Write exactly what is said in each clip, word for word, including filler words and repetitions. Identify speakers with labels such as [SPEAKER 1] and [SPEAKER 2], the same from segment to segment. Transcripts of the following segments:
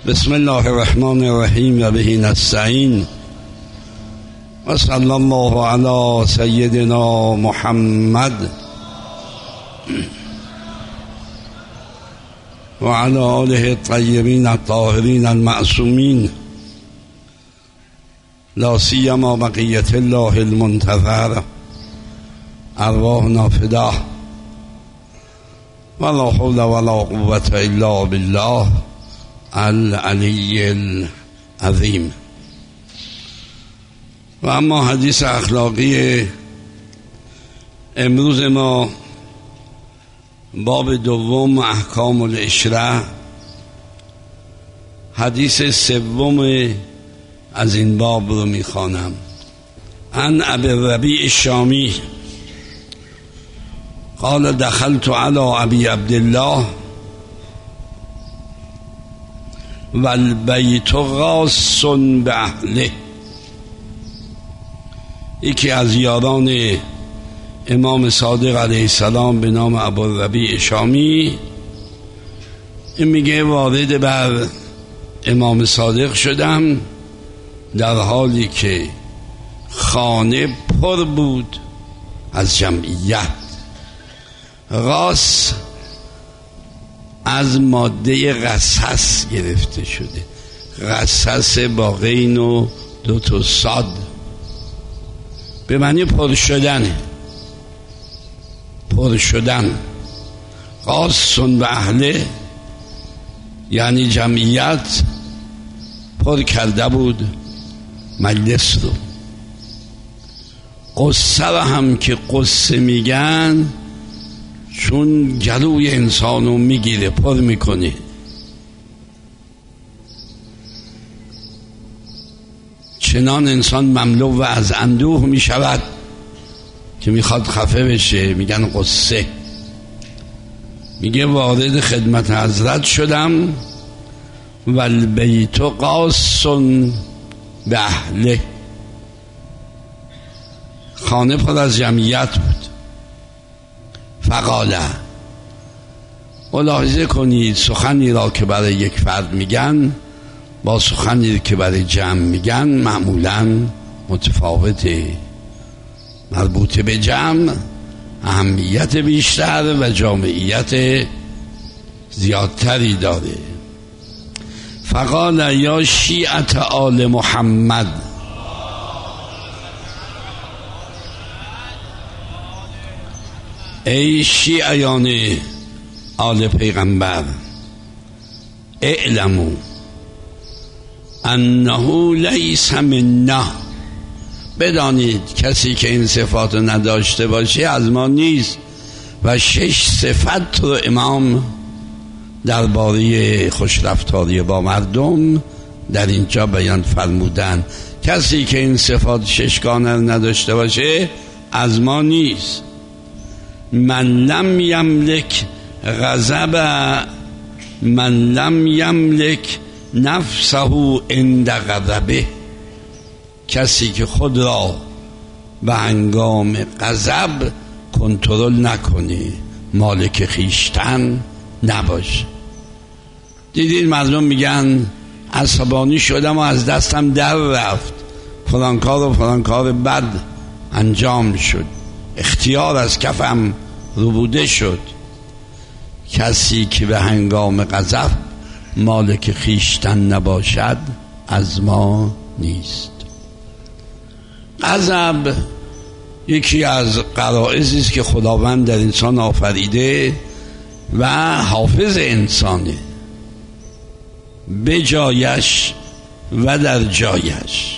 [SPEAKER 1] بسم الله الرحمن الرحیم و به نستعین و صلی الله علی سیدنا محمد و علی آله الطیبین الطاهرین المعصومین لا سیما بقیة الله المنتظر ارواحنا فداه ولا حول ولا قوة الا بالله العلی العظیم. و اما حدیث اخلاقی امروز ما باب دوم احکام العشره، حدیث سوم از این باب رو میخوانم. عن ابی الربیع الشامی قال دخلت علی ابی عبدالله والبیت غاص به اهله. یکی از یاران امام صادق علیه السلام به نام ابوالربیع شامی این میگه وارد بر امام صادق شدم در حالی که خانه پر بود از جمعیت. غاص از ماده غصص گرفته شده، غصص با غین و دو تا صاد، به معنی پر شدنه، پر شدن. غاصون به اهله یعنی جمعیت پر کرده بود مجلس رو. قصه رو هم که قصه میگن چون گلوی انسانو میگیره، پر میکنه. چنان انسان مملو و از اندوه میشود که میخواد خفه بشه، میگن قصه. میگه وارد خدمت حضرت شدم و البیت غاص به اهله، خانه پر از جمعیت بود. فقاله، ملاحظه کنید سخنی را که برای یک فرد میگن با سخنی که برای جمع میگن معمولا متفاوته. مربوط به جمع اهمیت بیشتر و جامعیت زیادتری داره. فقال یا شیعت آل محمد، ای شیعیان آل پیغمبر، اعلموا انه لیس منا، بدانید کسی که این صفات نداشته باشه از ما نیست. و شش صفت رو امام درباره خوشرفتاری با مردم در اینجا بیان فرمودن. کسی که این صفات ششگانه نداشته باشه از ما نیست. من لم یملک غضب من لم یملک نفسه عند غضبه، کسی که خود را به هنگام غضب کنترل نکنه، مالک خیشتن نباشه. دیدین مردم میگن عصبانی شدم و از دستم در رفت، فلان کار و فلان کار بد انجام شد، اختیار از کفم ربوده شد. کسی که به هنگام غضب مالک خیشتن نباشد از ما نیست. غضب یکی از غرایزی است که خداوند در انسان آفریده و حافظ انسانه، به جایش و در جایش.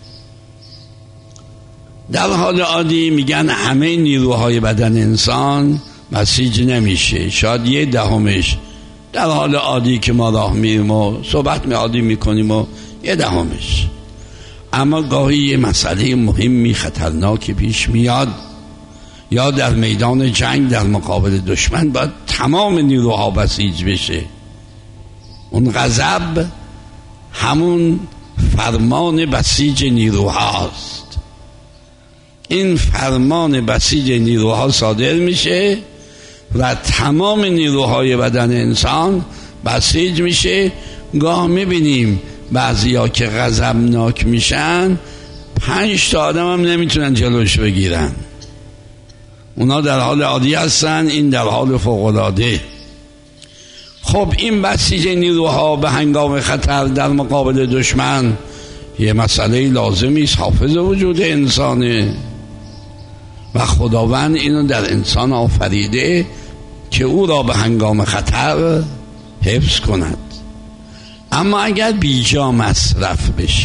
[SPEAKER 1] در حال عادی میگن همه نیروهای بدن انسان بسیج نمیشه، شاید یه دهمش در حال عادی که ما راه میریم و صحبت می عادی میکنیم و یه دهمش. اما گاهی یه مسئله مهمی خطرناکی پیش میاد، یا در میدان جنگ در مقابل دشمن باید تمام نیروها بسیج بشه. اون غضب همون فرمان بسیج نیروهاست. این فرمان بسیج نیروها صادر میشه و تمام نیروهای بدن انسان بسیج میشه گاه میبینیم بعضیا که غضبناک میشن پنج تا آدم هم نمیتونن جلوش بگیرن. اونا در حال عادی هستن، این در حال فوق‌العاده. خب این بسیج نیروها به هنگام خطر در مقابل دشمن یه مسئله لازمی است، حافظ وجود انسانه و خداوند اینو در انسان آفریده که او را به هنگام خطر حفظ کند. اما اگر بیجا مصرف بشه،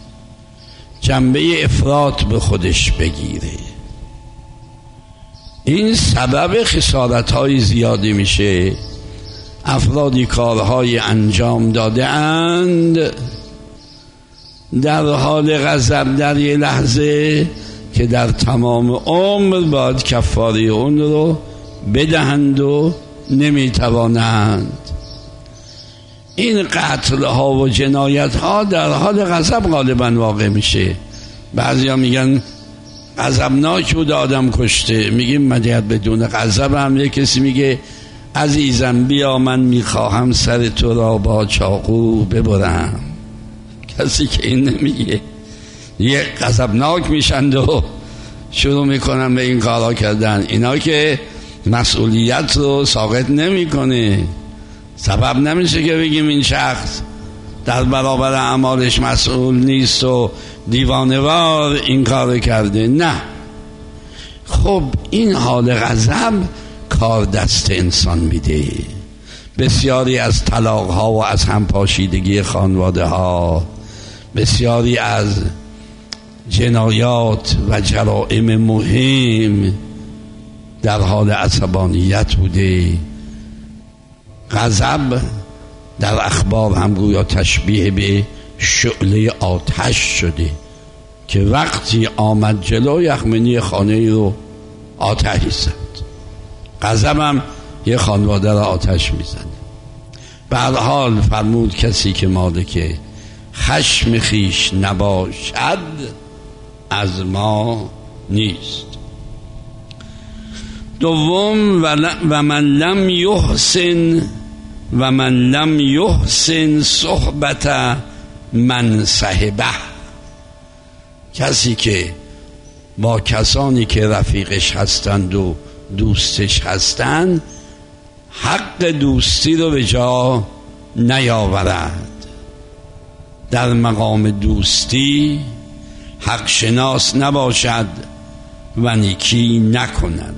[SPEAKER 1] جنبه افراط به خودش بگیره، این سبب خسارت‌های زیادی میشه. افرادی کارهای انجام داده اند در حال غضب در یه لحظه که در تمام عمر باید کفاره اون رو بدهند و نمیتوانند. این قتل ها و جنایت ها در حال غضب غالبا واقع میشه. بعضی ها میگن غضبناک بود آدم کشته، میگیم مدیت بدون غضب هم. یک کسی میگه عزیزم بیا من میخواهم سر تو را با چاقو ببرم. کسی که این نمیگه، یه غضبناک میشند و شروع میکنن به این کارا کردن. اینا که مسئولیت رو ساقط نمیکنه، سبب نمیشه که بگیم این شخص در برابر اعمالش مسئول نیست و دیوانه‌وار این کار کرده. نه. خب این حال غضب کار دست انسان میده. بسیاری از طلاق ها و از همپاشیدگی خانواده ها، بسیاری از جنایات و جرائم مهم در حال عصبانیت بوده. غضب در اخبار هم گویا تشبیه به شعله آتش شده که وقتی آمد جلو یخمنی خانه رو آتش زد. غضب هم یه خانواده را آتش میزنه. به هر حال فرمود کسی که مالک خشم خیش نباشد از ما نیست. دوم و من لم یحسن و من لم یحسن صحبت من صحبه، کسی که با کسانی که رفیقش هستند و دوستش هستند حق دوستی رو به جا نیاورد، در مقام دوستی حق شناس نباشد و نیکی نکند.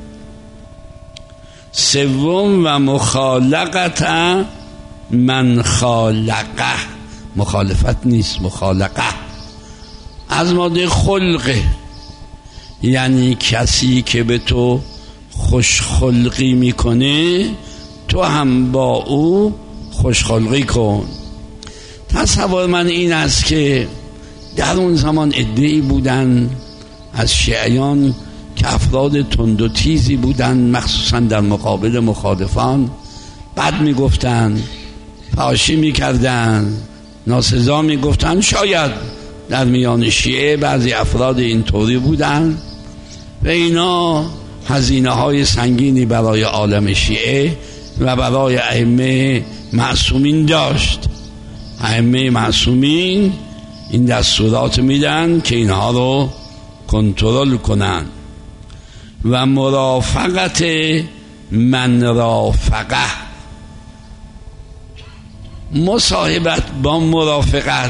[SPEAKER 1] سوم و مخالقت من خالقه، مخالفت نیست، مخالقه از ماده خلقه، یعنی کسی که به تو خوشخلقی میکنه تو هم با او خوشخلقی کن. تصور من این است که در اون زمان عده‌ای بودن از شیعیان که افراد تند و تیزی بودن، مخصوصا در مقابل مخالفان. بد میگفتن، فحاشی میکردن، ناسزا میگفتن. شاید در میان شیعه بعضی افراد اینطوری بودن و اینا هزینه های سنگینی برای عالم شیعه و برای ائمه معصومین داشت. ائمه معصومین این دستورات میدن که اینها رو کنترل کنن. و مرافقت من رافقه، مصاحبت با مرافقت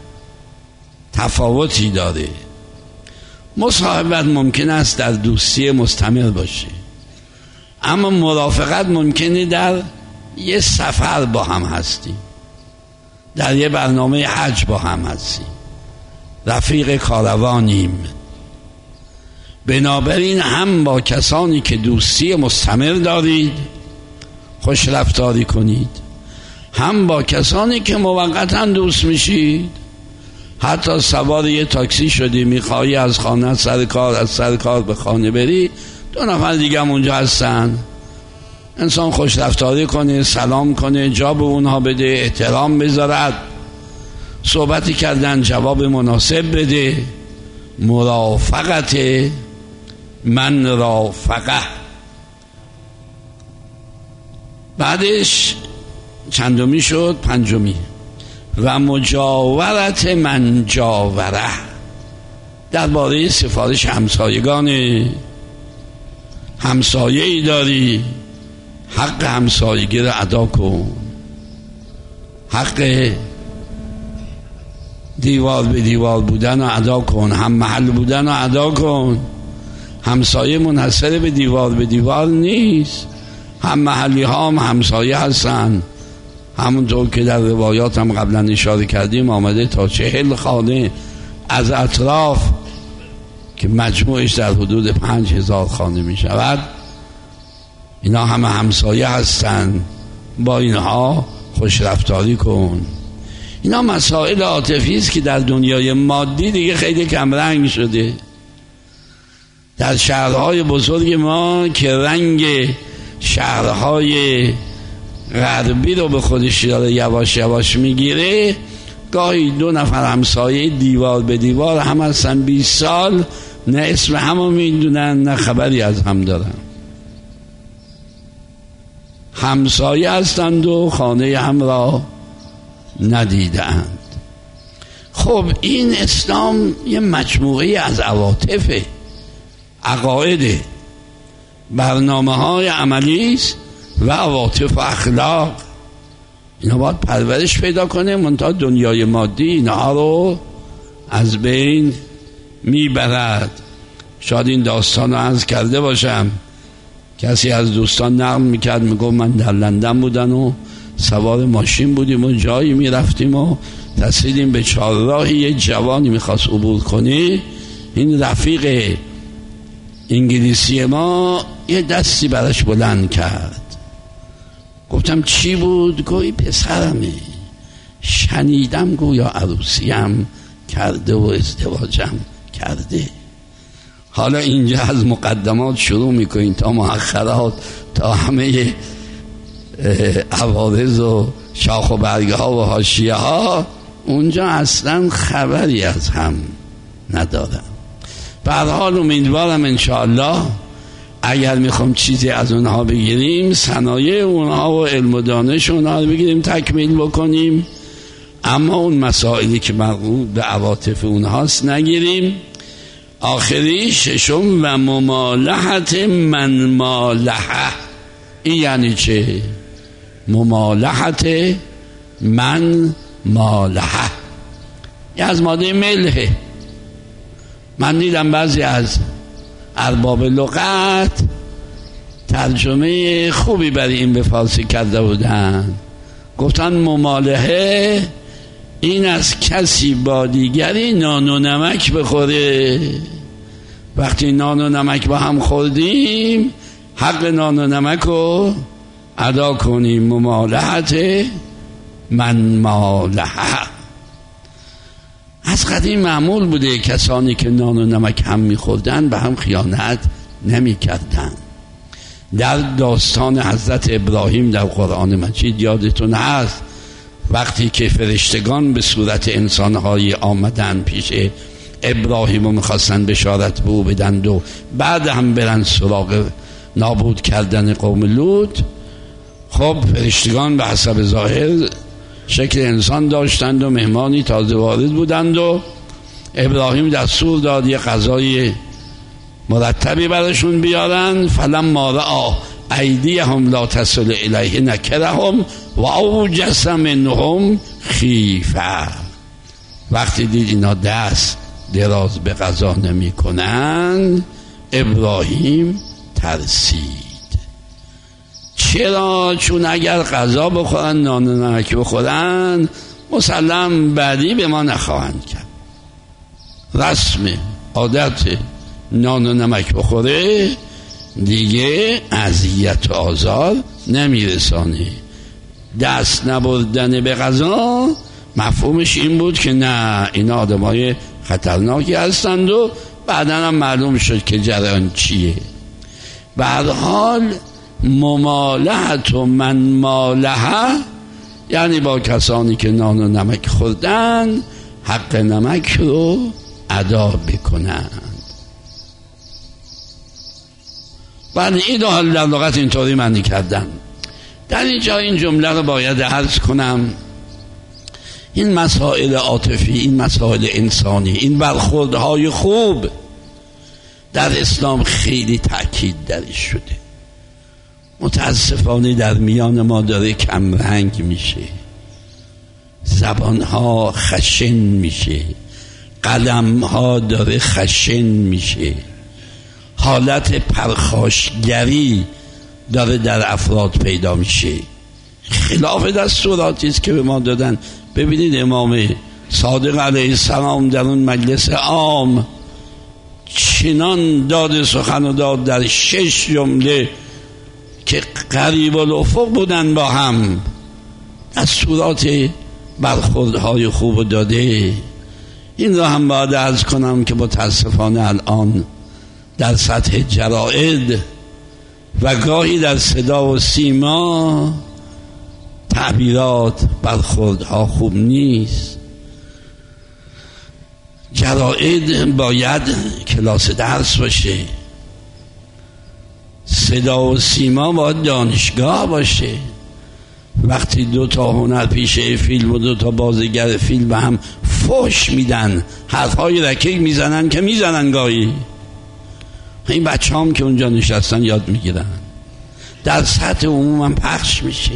[SPEAKER 1] تفاوتی داره. مصاحبت ممکن است در دوستی مستمر باشه، اما مرافقت ممکنه در یه سفر با هم هستیم، در یه برنامه حج با هم هستیم، رفیق کاروانیم. بنابراین هم با کسانی که دوستی مستمر دارید خوش رفتاری کنید، هم با کسانی که موقتا دوست میشید. حتی سوار یه تاکسی شدی، میخوایی از خانه سر کار، از سر کار به خانه بری، دو نفر دیگه هم اونجا هستن، انسان خوش رفتاری کنه، سلام کنه، جا به اونها بده، احترام بذارد، صحبتی کردن جواب مناسب بده. مرافقت من رافقه. بعدش چندمی شد؟ پنجمی. و مجاورت من جاوره، درباره سفارش همسایگانه. همسایه ای داری، حق همسایگی رو ادا کن، حق دیوار به دیوار بودن رو ادا کن، هم محل بودن رو ادا کن. همسایه منحصر به دیوار به دیوار نیست، هم محلی ها هم همسایه هستن. همونطور که در روایات هم قبلا اشاره کردیم آمده تا چهل خانه از اطراف که مجموعش در حدود پنج هزار خانه می شود، اینا همه همسایه هستن، با اینها خوش رفتاری کن. اینا مسائل عاطفی است که در دنیای مادی دیگه خیلی کمرنگ شده. در شهرهای بزرگ ما که رنگ شهرهای غربی رو به خودش داره یواش یواش میگیره، گاهی دو نفر همسایه دیوار به دیوار هم هستن بیست سال، نه اسم همو میدونن نه خبری از هم دارن، همسایه هستند و خانه هم را ندیدند. خب این اسلام یه مجموعه از عواطفه، عقاید، برنامه های عملی است و عواطف و اخلاق. اینا باید پرورش پیدا کنه، منتها دنیای مادی اینها رو از بین میبرد. شاید این داستان رو عرض کرده باشم، کسی از دوستان نقل میکرد، میگفت من در لندن بودن و سوار ماشین بودیم و جایی میرفتیم و رسیدیم به چهارراهی، یه جوانی میخواست عبور کنه، این رفیق انگلیسی ما یه دستی براش بلند کرد. گفتم چی بود؟ گویی پسرمه، شنیدم گویا عروسیم کرده و ازدواجم کرده. حالا اینجا از مقدمات شروع میکنیم تا مؤخرات تا همه عوارض و شاخ و برگه ها و حاشیه ها، اونجا اصلا خبری از هم ندارم. به هر حال امیدوارم انشاءالله اگر میخوام چیزی از اونها بگیریم، صنایع اونها و علم و دانش اونها رو بگیریم تکمیل بکنیم، اما اون مسائلی که مربوط به عواطف اونهاست نگیریم. آخری ششم و ممالحت من مالحه. این یعنی چه؟ ممالحت من مالحه یه از ماده ملحه. من دیدم بعضی از ارباب لغت ترجمه خوبی برای این به فارسی کرده بودن، گفتن ممالحه این از کسی با دیگری نان و نمک بخوره. وقتی نان و نمک با هم خوردیم حق نان و نمک رو ادا کنیم. ممالحت من مالحه. از قدیم معمول بوده کسانی که نان و نمک هم میخوردن به هم خیانت نمی کردن. در داستان حضرت ابراهیم در قرآن مجید یادتون هست وقتی که فرشتگان به صورت انسانهایی آمدن پیش ابراهیم و میخواستن بشارت به او بدند و بعد هم برن سراغ نابود کردن قوم لوط. خب فرشتگان به حسب ظاهر شکل انسان داشتند و مهمانی تازه وارد بودند و ابراهیم دستور داد یه غذای مرتبی براشون بیارن. فلما رأى ایدیهم لا تصل الیه نکرهم و اوجس منهم خیفه. وقتی دید اینا دست دراز به غذا نمی کنن ابراهیم ترسید. چرا؟ چون اگر غذا بخورن نان و نمک بخورن مسلم بعدی به ما نخواهند کرد. رسم عادت نان و نمک بخوره دیگه اذیت و آزار نمیرسانه. دست نبردن به غذا مفهومش این بود که نه اینا آدمای خطرناکی هستند و بعدا هم معلوم شد که جریان چیه. به هر حال ممالحت و من مالحه یعنی با کسانی که نان و نمک خوردن حق نمک رو ادا بکنند. بعد این دو حال در لغت اینطوری معنی کردن. در اینجا این جمله رو باید عرض کنم این مسائل عاطفی، این مسائل انسانی، این برخوردهای خوب در اسلام خیلی تأکید درش شده. متاسفانه در میان ما داره کمرنگ میشه، زبانها خشن میشه، قلمها داره خشن میشه، حالت پرخاشگری داره در افراد پیدا میشه، خلاف دستوراتی است که به ما دادن. ببینید امام صادق علیه السلام در اون مجلس عام چنان داد سخن و داد در شش جمله که قریب الافق بودن با هم، دستورات برخوردهای خوب داده. این را هم باید عرض کنم که متاسفانه الان در سطح جراید و گاهی در صدا و سیما تعبیرات برخوردها خوب نیست. جراید باید کلاس درس باشه، صدا و سیما باید دانشگاه باشه. وقتی دو تا هنرپیشه فیلم و دو تا بازیگر فیلم به هم فحش میدن، حرفهای رکیک میزنن که میزنن گاهی، این بچه هم که اونجا نشستن یاد میگیرن، در سطح عموم هم پخش میشه.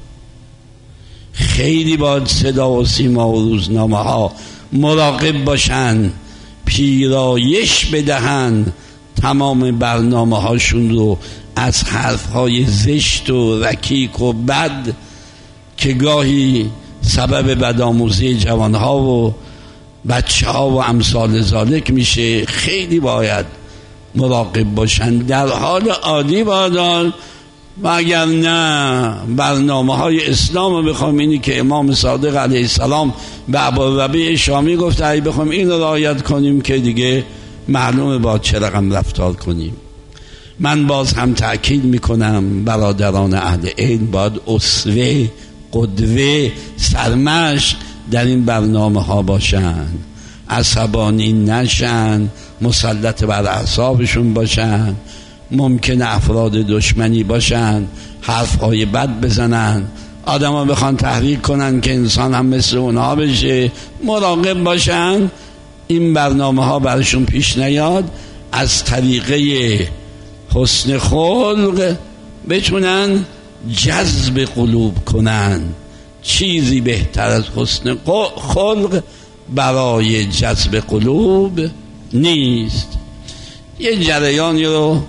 [SPEAKER 1] خیلی باید صدا و سیما و روزنامه ها مراقب باشن، پیرایش بدهن تمام برنامه هاشون رو از حرف های زشت و رکیک و بد که گاهی سبب بدآموزی جوان ها و بچه ها و امثال ذالک میشه. خیلی باید مراقب باشن. در حال عادی باید، و اگر نه برنامه های اسلام رو بخوام، اینی که امام صادق علیه السلام به ابوالربیع شامی گفت اگه بخوام این رو رعایت کنیم که دیگه معلومه با چه رقم رفتار کنیم. من باز هم تأکید میکنم برادران اهل علم باید اسوه، قدوه، سرمشق در این برنامه ها باشن، عصبانی نشن، مسلط بر اعصابشون باشن. ممکن افراد دشمنی باشن، حرفهای بد بزنن، آدم ها بخوان تحریک کنن که انسان هم مثل اونها بشه. مراقب باشن این برنامه ها برشون پیش نیاد، از طریقه حسن خلق بتونن جذب قلوب کنن. چیزی بهتر از حسن خلق برای جذب قلوب نیست. یه جریانی رو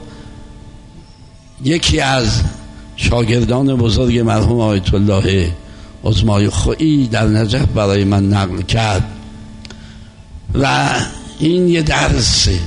[SPEAKER 1] یکی از شاگردان بزرگ مرحوم آیت الله عظمای خویی در نجف برای من نقل کرد و این یه درسه.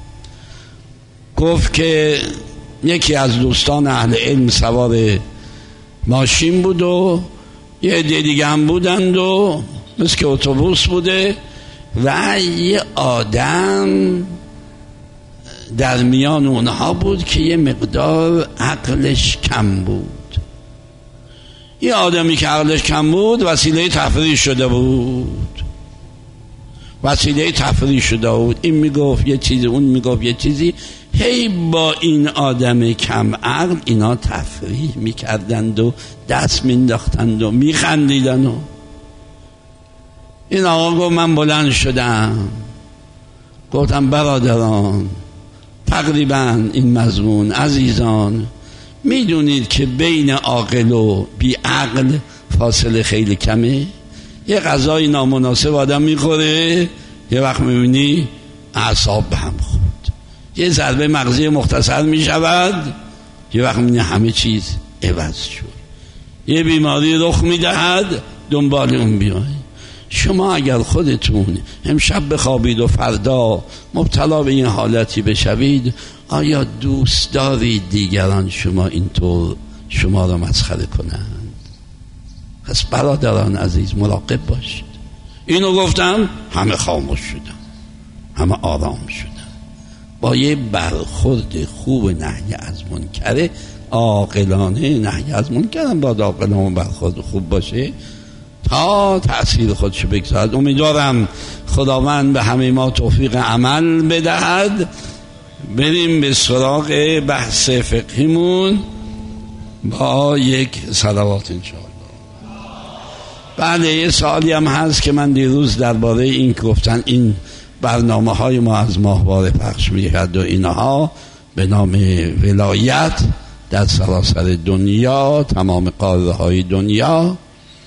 [SPEAKER 1] گفت که یکی از دوستان اهل علم سوار ماشین بود و یه عده دیگه هم بودند و مثل که اتوبوس بوده و یه آدم در میان اونها بود که یه مقدار عقلش کم بود. یه آدمی که عقلش کم بود وسیله تفریح شده بود، وسیله تفریح شده بود. این میگفت یه چیزی، اون میگفت یه چیزی، هی با این آدم کم عقل اینا تفریح میکردند و دست مینداختند و میخندیدن و این آقا گفت من بلند شدم گفتم برادران تقریبا این مضمون عزیزان میدونید که بین عاقل و بی عقل فاصله خیلی کمه. یه غذای نامناسب آدم میخوره یه وقت میبینی اعصاب به هم خورد، یه ضربه مغزی مختصر میشود یه وقت میبینی همه چیز عوض شد، یه بیماری رخ میدهد دنبال اون بیاید. شما اگر خودتون امشب بخوابید و فردا مبتلا به این حالتی بشوید، آیا دوست دارید دیگران شما اینطور شما را مسخره کنند؟ پس برادران عزیز مراقب باشید. اینو گفتم همه خاموش شدن، همه آرام شدن. با یه برخورد خوب نهی از منکر عاقلانه، نهی از منکر هم باید عاقلانه برخورد خوب باشه تا تأثیر خودشو بگذارد. امیدوارم خداوند به همه ما توفیق عمل بدهد. بریم به سراغ بحث فقهیمون با یک صلوات انشاءالله. بله، یه سوالی هم هست که من دیروز درباره این گفتن این برنامه های ما از ماهواره پخش می‌کرد و اینها به نام ولایت در سراسر دنیا، تمام قاره های دنیا.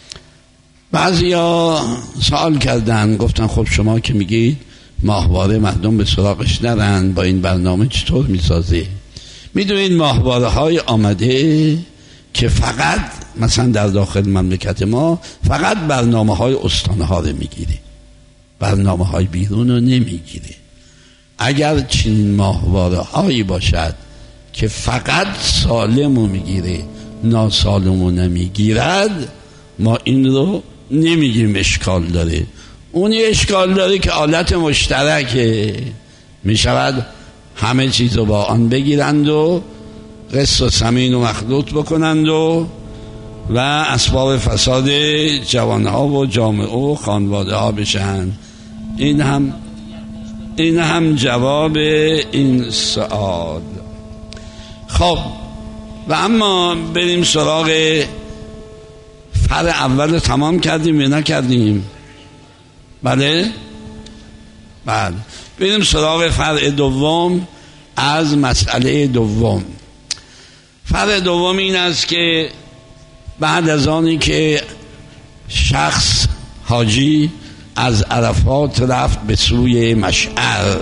[SPEAKER 1] بعضیا سوال کردن، گفتن خب شما که میگید ماهواره مردم به سراغش نرن، با این برنامه چطور میسازی؟ میدونید ماهواره های آمده که فقط مثلا در داخل مملکت ما فقط برنامه های استانه ها رو میگیره، برنامه های بیرون رو نمیگیره. اگر چنین ماهواره هایی باشد که فقط سالم رو میگیره ناسالم رو نمیگیرد، ما این رو نمیگیم اشکال داره. اون اشکال داره که آلت مشترکه، میشود همه چیز رو با آن بگیرند و قص و سمین و مخلوط بکنند و و اسباب فساد جوانها و جامعه و خانواده ها بشن. این هم این هم جواب این سوال. خب و اما بریم سراغ فرع اول. تمام کردیم یا نکردیم؟ بله بله بریم سراغ فرع دوم از مسئله دوم. فرع دوم این است که بعد از آنی که شخص حاجی از عرفات رفت به سوی مشعر،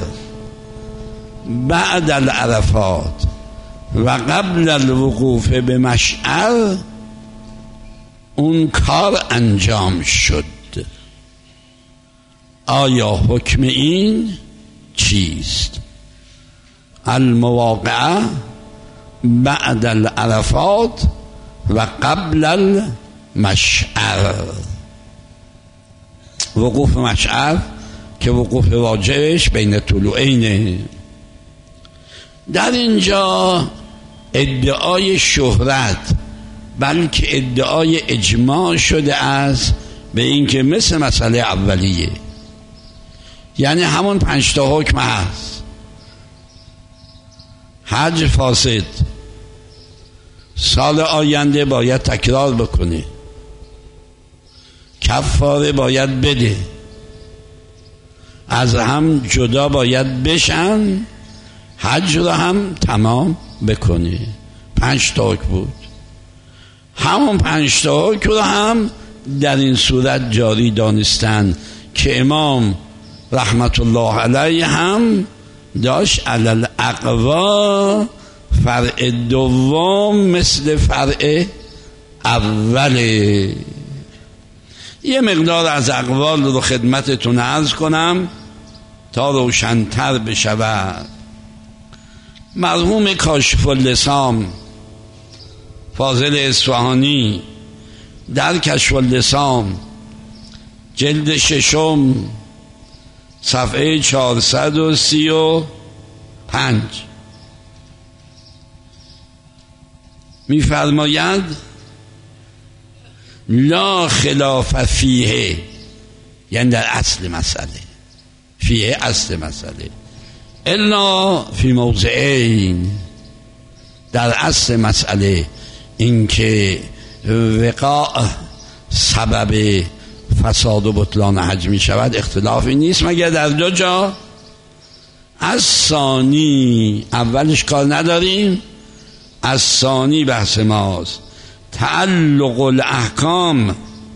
[SPEAKER 1] بعد العرفات و قبل الوقوف به مشعر اون کار انجام شد، آیا حکم این چیست؟ المواقعه بعد العرفات و قبل المشعر. وقوف مشعر که وقوف واجبش بین طلوعینه. در اینجا ادعای شهرت بلکه ادعای اجماع شده است به اینکه مثل مسئله اولیه، یعنی همون پنج تا حکم هست. حج فاسد، سال آینده باید تکرار بکنه، کفاره باید بده، از هم جدا باید بشن، حج رو هم تمام بکنه. پنج تا حکم بود. همون پنج تا حکم رو هم در این صورت جاری دانستن که امام رحمت الله علیه هم داشت علل اقوا فرع دوم مثل فرع اوله. یه مقدار از اقوال رو خدمتتون عرض کنم تا روشن‌تر بشود. مرحوم کاشف اللسان فاضل اصفهانی در کشف اللسان جلد ششم صفحه چهارصد و سی و پنج می‌فرماید لا خلاف فیه، یعنی در اصل مسئله، فیه اصل مسئله، الا فی موضعین، در اصل مسئله اینکه وقاع سبب فساد و بطلان حج می شود اختلافی نیست مگر در دو جا. از ثانی، اولش کار نداریم، از ثانی بحث ماست تعلق الاحکام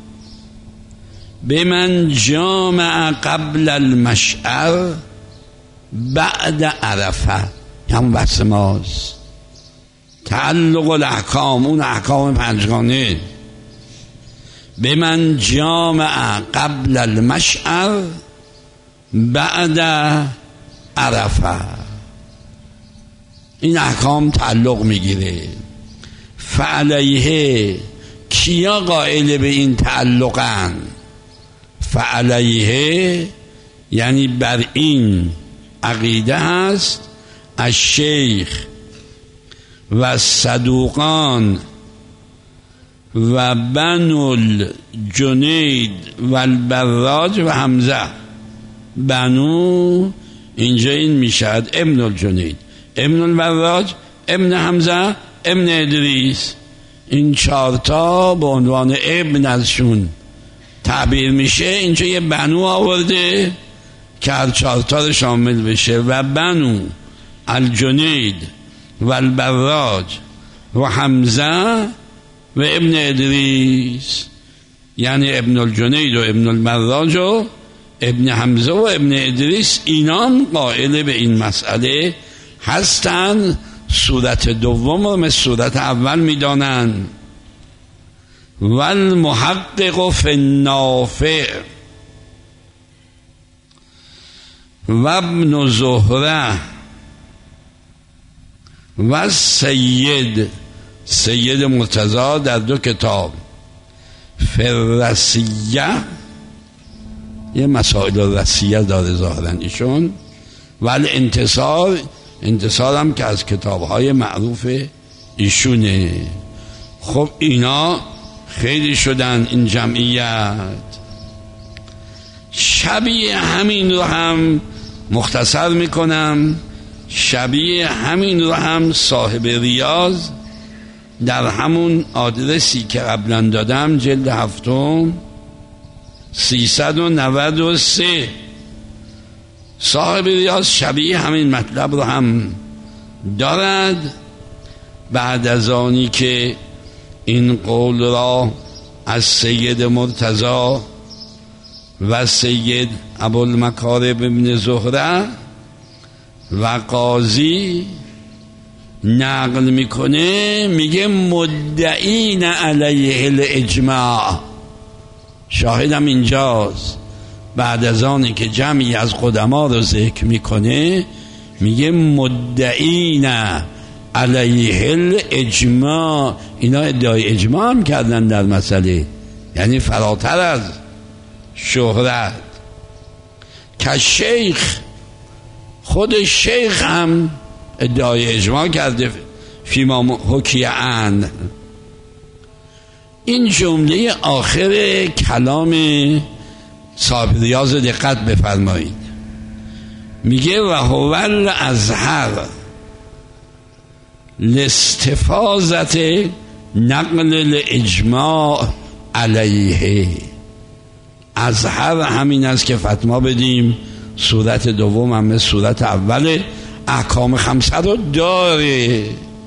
[SPEAKER 1] به من جامع قبل المشعر بعد عرفه، همون بحث ماست. تعلق الاحکام، اون احکام پنجگانه، به من جامع قبل المشعر بعد عرفه، این احکام تعلق میگیره. فعلیه، کیا قائل به این تعلقن؟ فعلیه یعنی بر این عقیده هست الشیخ و صدوقان و بنو الجنید و البراج و حمزه. بنو اینجا این میشد ابن الجنید، ابن البراج، ابن حمزه، ابن ادریس. این چهارتا به عنوان ابن ازشون تعبیر میشه اینجا یه بنو آورده که هر چهارتا رو شامل بشه و بنو الجنید و البراج و حمزه و ابن ادریس، یعنی ابن الجنید و ابن البراج و ابن حمزه و ابن ادریس اینان قائل به این مسئله هستند. صورت دوم رو مثل صورت اول میدانن. و المحقق فی النافع و ابن زهره و سید سید مرتضی در دو کتاب فرسیه، یه مسائل رسیه داره ظاهرا ایشون، و الانتصار، انتصار هم که از کتابهای معروف ایشونه. خب اینا خیلی شدن این جمعیت. شبیه همین رو هم مختصر میکنم، شبیه همین رو هم صاحب ریاض در همون آدرسی که قبلا دادم جلد هفتم سیصد و نود و سه صاحب ریاض شبیه همین مطلب رو هم دارد. بعد از آنی که این قول را از سید مرتضی و سید ابوالمکارم ابن زهره و قاضی نقل میکنه، میگه مدعین علیه الاجماع. شاهدم اینجاست. بعد از آنی که جمعی از قدما رو ذکر میکنه میگه مدعین علیه الاجماع. اینا ادعای اجماع هم کردن در مسئله، یعنی فراتر از شهرت. که شیخ، خود شیخ هم ادعای اجماع کرده فیما حکیه ان. این جمله آخر کلام صاحب ریاض دقت بفرمایید، میگه و هو الازهر لاستفاضت نقل الاجماع علیه. ازهر همین است که فتما بدیم صورت دوم هم صورت اول احکام خمسه رو داره.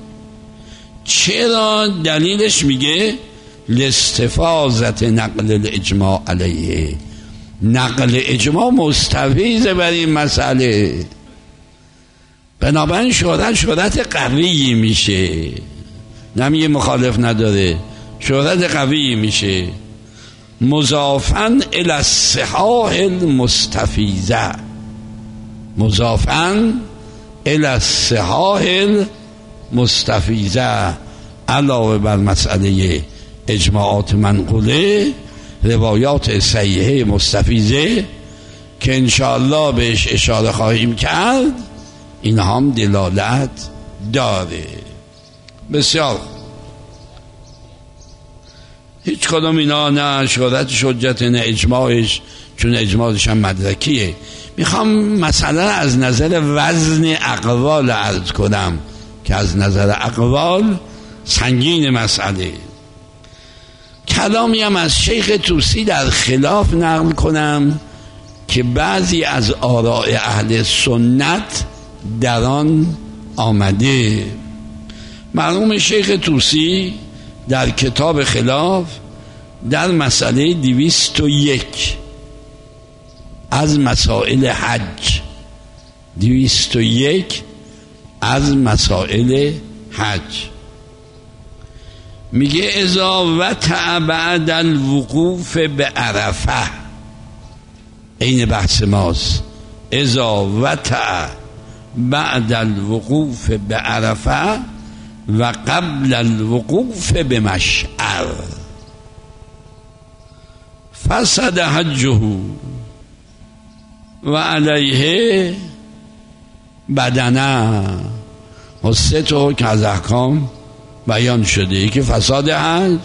[SPEAKER 1] چرا؟ دلیلش میگه لاستفاضت نقل الاجماع علیه. نقل اجماع مستفیض بر این مسئله، بنابراین شهرت شهرت قوی میشه، نمیگه مخالف نداره، شهرت قوی میشه. مضافن الی الصحاح المستفیضه، مضافن الی الصحاح المستفیضه، علاوه بر مسئله اجماعات منقوله روایات صحیحه مستفیضه که انشاءالله بهش اشاره خواهیم کرد، این هم دلالت داره. بسیار هیچ کدام اینا نه شهرتش حجت نه اجماعش، چون اجماعش هم مدرکیه. میخوام مثلا از نظر وزن اقوال عرض کنم که از نظر اقوال سنگین مسئله. کلامی هم از شیخ طوسی در خلاف نقل کنم که بعضی از آراء اهل سنت در آن آمده. مرحوم شیخ طوسی در کتاب خلاف در مسئله دویست و یک از مسائل حج، دویست و یک از مسائل حج میگه اذا وطع بعد الوقوف به عرفه، این بحث ماست، اذا وطع بعد الوقوف به عرفه و قبل الوقوف به مشعر فسد حجه و علیه بدنه. و سه تا که از احکام بیان شده، یکی فساد حج،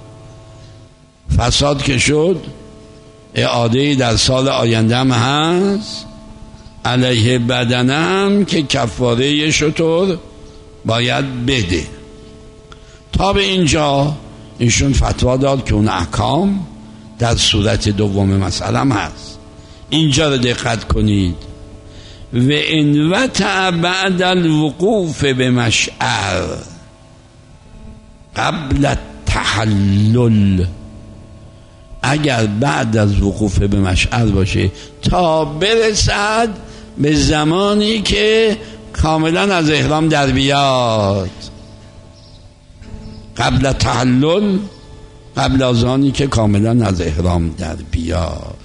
[SPEAKER 1] فساد که شد اعاده در سال آینده هم هست، علیه بدنه هم که کفاره شطور باید بده. تا به اینجا ایشون فتوا داد که اون احکام در صورت دوم مسئله هست. اینجا رو دقت کنید. و ان وطع بعد الوقوف به مشعر قبل التحلل، اگر بعد از وقوف به مشعر باشه تا برسد به زمانی که کاملا از احرام در بیاد، قبل تحلل، قبل از آنی که کاملا از احرام در بیاد،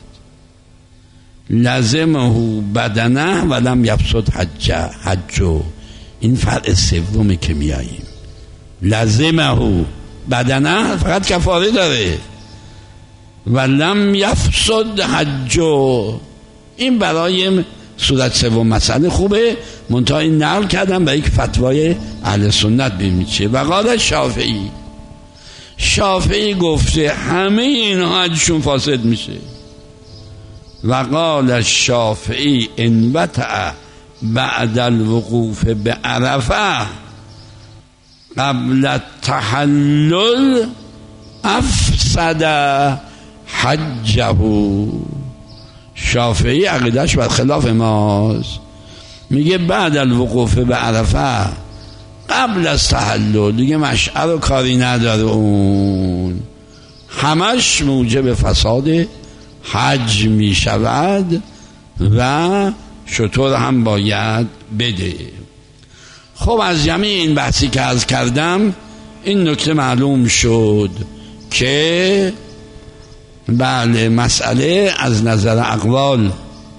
[SPEAKER 1] لزمه بدنه ولم یفسد حجه حجو. این فرع سومه که میاییم. لزمه بدنه فقط کفاره داره، ولم یفسد حجو. این برای صورت سوم مسئله خوبه، منتها این نقل کردم برای که فتوای اهل سنت ببینید چیه. و قال شافعی، شافعی گفته همه اینها حجشون فاسد میشه. و قال شافعی ان وطع بعد الوقوف به عرفه قبل التحلل افسد حجه. شافعی عقیدهش بر خلاف ماست، میگه بعد الوقوف به عرفه قبل از تحلل دیگه مشعر و کاری نداره، اون همش موجب فساد حج می شود و شطور هم باید بده. خب از جمعی این بحثی که عرض کردم این نکته معلوم شد که بله مسئله از نظر اقوال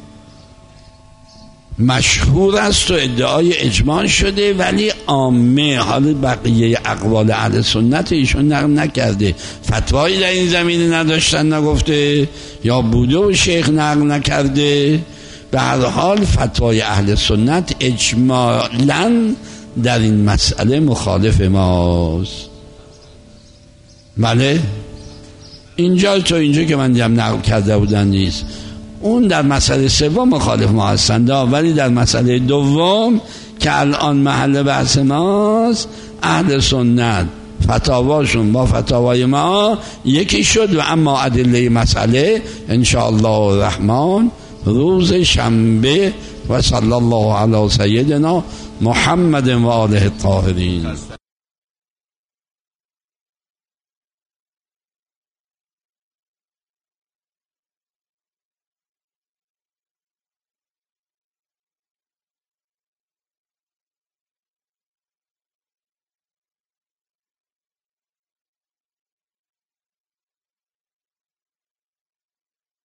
[SPEAKER 1] مشهور است و ادعای اجماع شده، ولی عامه حال بقیه اقوال اهل سنت ایشون نقل نکرده، فتوایی در این زمینه نداشتن، نگفته یا بوده و شیخ نقل نکرده. به هر حال فتوای اهل سنت اجمالاً در این مسئله مخالف ماست. بله اینجا تو اینجا که من جمع نقل کرده بودن نیست، اون در مسئله سوم مخالف ما هستند، ولی در مسئله دوم که الان محل بحث ماست اهل سنت فتاواشون با فتاوای ما یکی شد. و اما ادله مسئله ان شاء الله الرحمن روز شنبه. و صلی الله علی سیدنا محمد و آله الطاهرین.